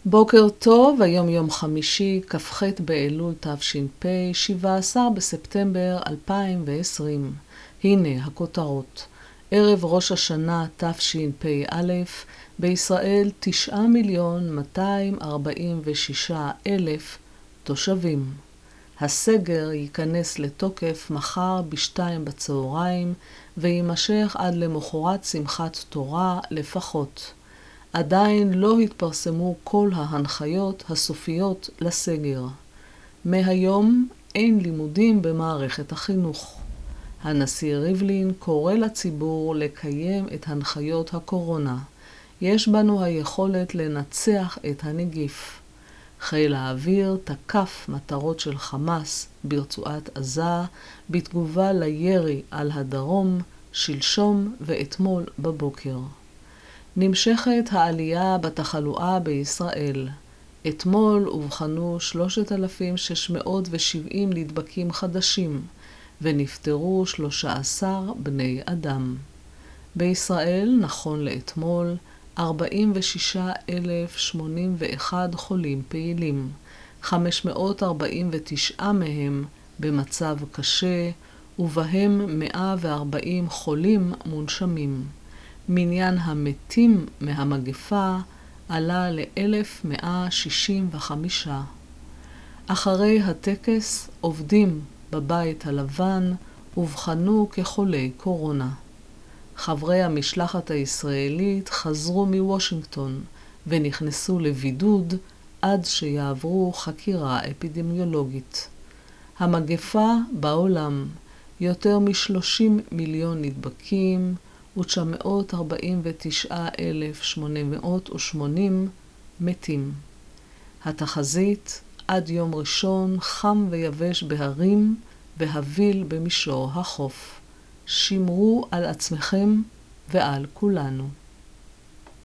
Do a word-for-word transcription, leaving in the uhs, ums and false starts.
בוקר טוב, היום יום חמישי, כ"ח באלול תש"פ, שבעה עשר בספטמבר אלפיים ועשרים. הנה הכותרות. ערב ראש השנה תשפ"א, בישראל תשעה מיליון מאתיים ארבעים ושישה אלף תושבים. הסגר ייכנס לתוקף מחר בשתיים בצהריים ויימשך עד למחרת שמחת תורה לפחות. עדיין לא התפרסמו כל ההנחיות הסופיות לסגר. מהיום אין לימודים במערכת החינוך. הנשיא ריבלין קורא לציבור לקיים את הנחיות הקורונה. יש בנו היכולת לנצח את הנגיף. חיל האוויר תקף מטרות של חמאס ברצועת עזה בתגובה לירי על הדרום שלשום ואתמול בבוקר. נמשכת העלייה בתחלואה בישראל. אתמול אובחנו שלושת אלפים שש מאות ושבעים נדבקים חדשים, ונפטרו שלושה עשר בני אדם. בישראל, נכון לאתמול, ארבעים ושישה אלף שמונים ואחד חולים פעילים, חמש מאות ארבעים ותשע מהם במצב קשה, ובהם מאה וארבעים חולים מונשמים. מניין המתים מהמגפה עלה ל-אלף מאה שישים וחמישה. אחרי הטקס, עובדים בבית הלבן אובחנו כחולי קורונה. חברי המשלחת הישראלית חזרו מוושינגטון ונכנסו לבידוד עד שיעברו חקירה אפידמיולוגית. המגפה בעולם, יותר מ-שלושים מיליון נדבקים, ו-תשע מאות ארבעים ותשעה אלף שמונה מאות ושמונים מתים. התחזית, עד יום ראשון חם ויבש בהרים והביל במישור החוף. שמרו על עצמכם ועל כולנו.